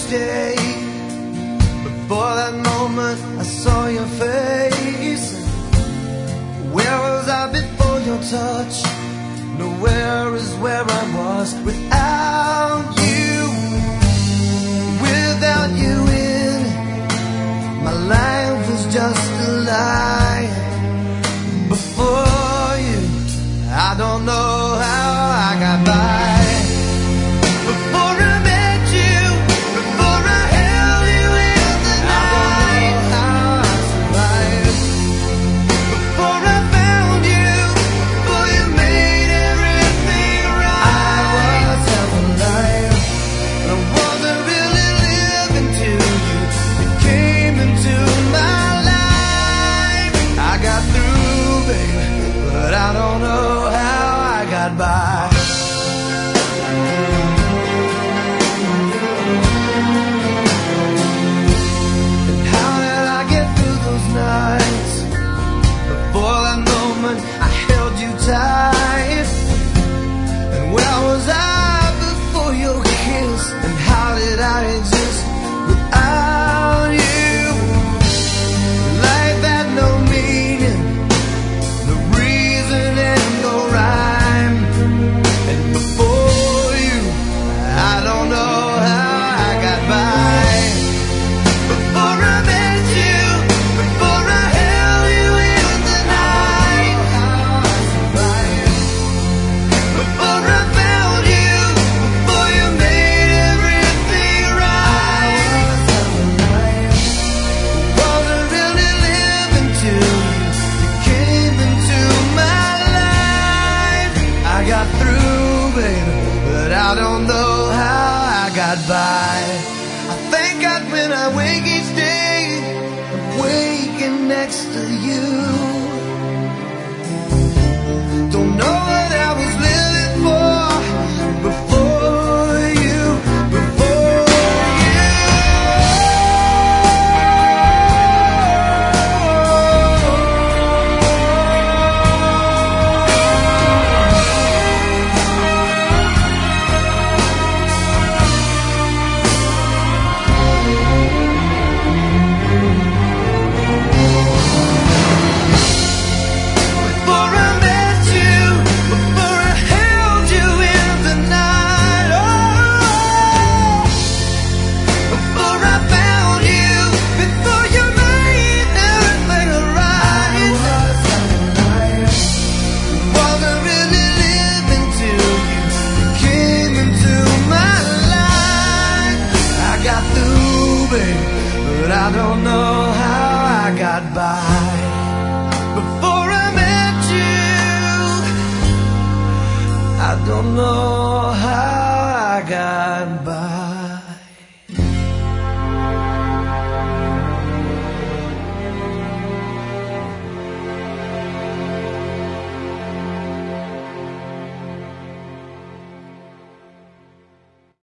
day. Before that moment I saw your face. Where was I before your touch? Nowhere is where I was without you. Without you in it, my life was just a lie. Before you, I don't know how I got by. Before I met you, before I held you in the night, I don't know how I survived. Before I found you, before you made everything right, I was half alive. And I wasn't really living till you came into my life. I got through, baby, but I don't know how I got by. And how did I get through those nights? Before that moment I held you tight. And where was I before your kiss? And how did I exist without you? Life had no meaning, no reason and no rhyme. And before you, I don't know how I got by. Before I met you, before I held you in the night, how I survived. Before I found you, before you made everything right, I was alive. Wasn't really living till you came into my life. I got through, baby, but I don't know how I got by. I thank God when I wake each day, I'm waking next to you. Don't know